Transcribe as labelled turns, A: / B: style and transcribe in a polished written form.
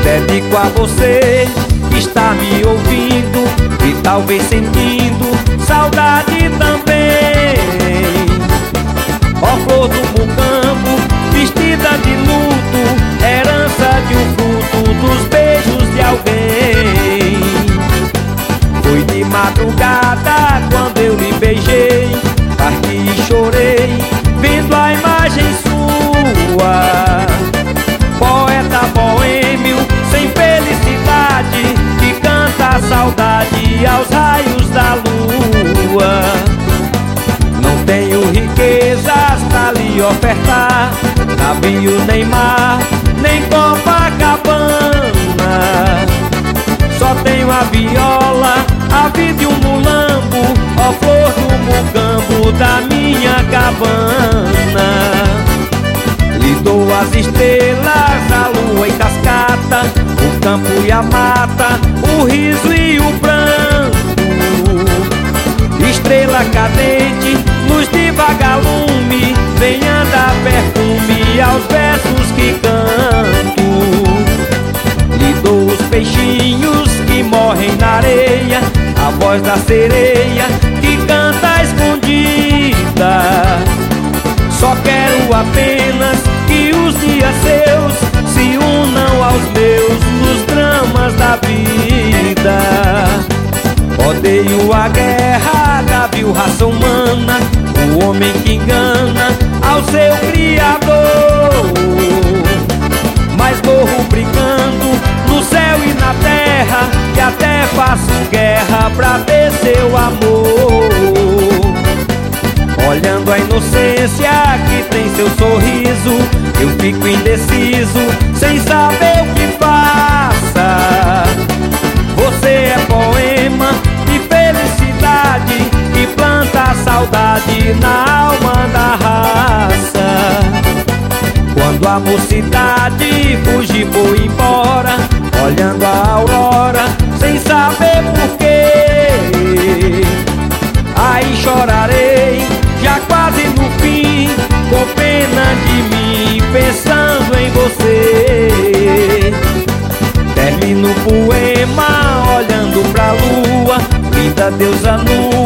A: dedico a você que está me ouvindo e talvez sentindo saudade também. Ó flor do mucambo, vestida de luto, herança de um fruto dos beijos de alguém. Foi de madrugada quando eu lhe beijei, parti e chorei vendo a imagem sua. Poeta boêmio sem felicidade, que canta a saudade aos raios da lua. Não tenho riquezas pra lhe ofertar, navio nem mar, nem Copacabana. Só tenho a viola, a vida e um mulambo, ó flor do mucambo da minha cabana. Lhe dou as estrelas, a lua e cascata, o campo e a mata, o riso e o pranto. Estrela cadente, luz de vagalume, venha dar perfume aos versos que canto. Lhe dou os peixinhos que morrem na areia, a voz da sereia que canta escondida. Só quero apenas que os dias seus se unam aos meus nos dramas da vida. Odeio a guerra da vil raça humana, o homem que engana ao seu criador. Mas morro brigando no céu e na terra, que até faço guerra pra ter seu amor. Olhando a inocência que tem seu sorriso, eu fico indeciso, sem saber o que faça. Você é poema de felicidade, que planta a saudade na alma da raça. Quando a mocidade fugir foi embora, olhando a aurora, sem saber porquê, aí chorarei, já quase no fim, com pena de mim, pensando em você. Termino o poema olhando pra lua, linda deusa nua,